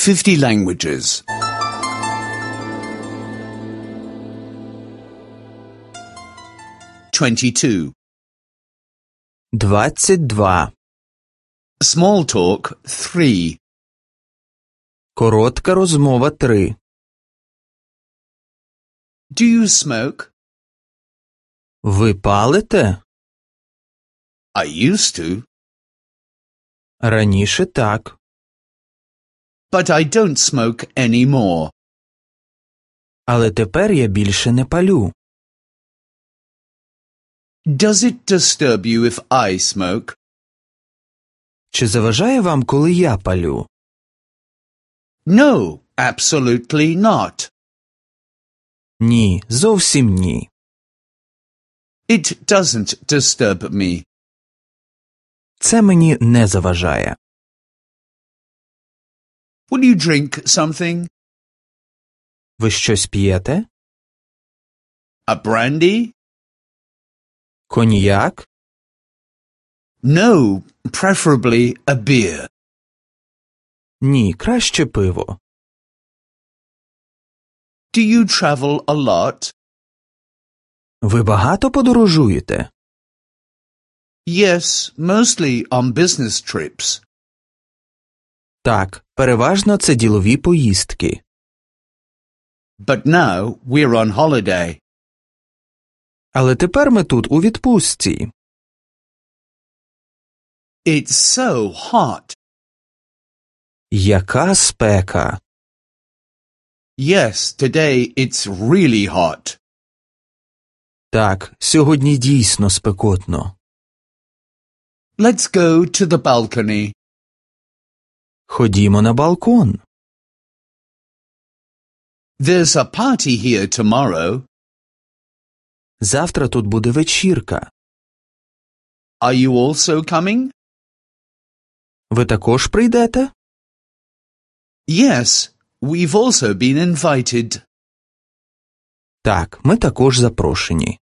50 languages. 22. 22. Small talk 3. Коротка розмова 3. Do you smoke? Ви палите? I used to, Раніше так. but I don't smoke anymore. Але тепер я більше не палю. Does it disturb you if I smoke? Чи заважає вам, коли я палю? No, absolutely not. Ні, зовсім ні. It doesn't disturb me. Це мені не заважає. Will you drink something? Ви щось п'єте? A brandy? Коньяк? No, preferably a beer. Ні, краще пиво. Do you travel a lot? Ви багато подорожуєте? Yes, mostly on business trips. Так, переважно це ділові поїздки. But now we're on holiday. Але тепер ми тут у відпустці. It's so hot. Яка спека! Yes, today it's really hot. Так, сьогодні дійсно спекотно. Let's go to the balcony. Ходімо на балкон. There's a party here tomorrow. Завтра тут буде вечірка. Are you also coming? Ви також прийдете? Yes, we've also been invited. Так, ми також запрошені.